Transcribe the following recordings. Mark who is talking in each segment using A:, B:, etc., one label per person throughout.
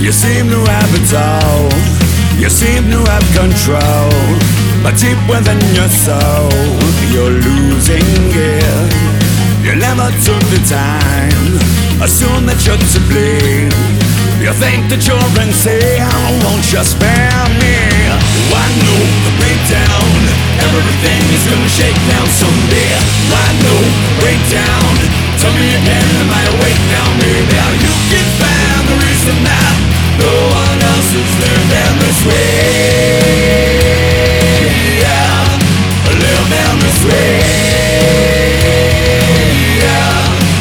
A: You seem to have it all. You seem to have control, but deep within your soul, you're losing it. You never took the time, assume that you're to blame. You think that you're insane, won't you spare me? I know the breakdown, everything is gonna shake down someday. I know the breakdown, tell me again, am I awake now? Maybe you can find the reason that no one else is living this way. Yeah, living this way. Yeah.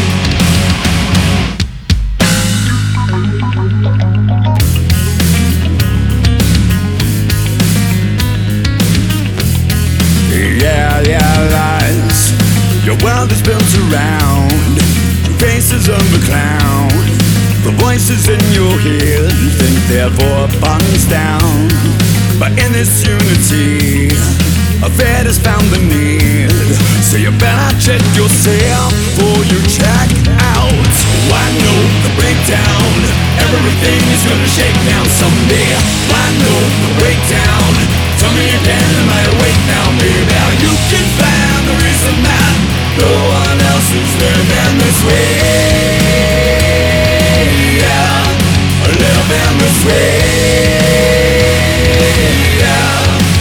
A: Lies. Your world is built around faces of a clown. The voices in your head think they're 4 buttons down. But in this unity, a fate has found the need. So you better check yourself before you check out. I know the breakdown, everything is gonna shake down someday. I know the breakdown, tell me again, am I awake now? Maybe you can find the reason that no one else is living this way. Living this way, yeah.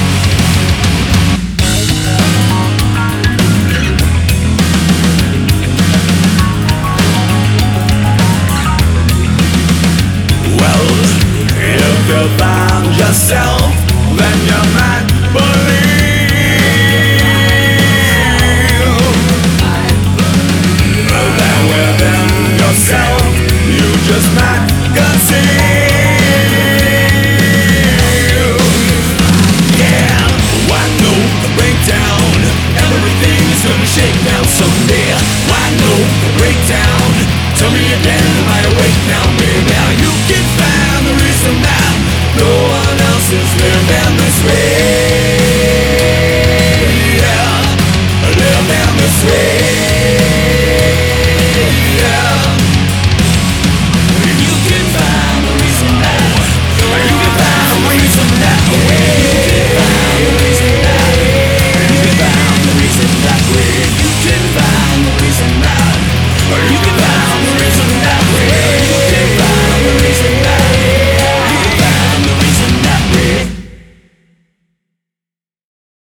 A: Well, if you find yourself, then you might believe that within yourself, you just might conceive. Yeah, I know the breakdown, everything is gonna shake down someday. I know the breakdown.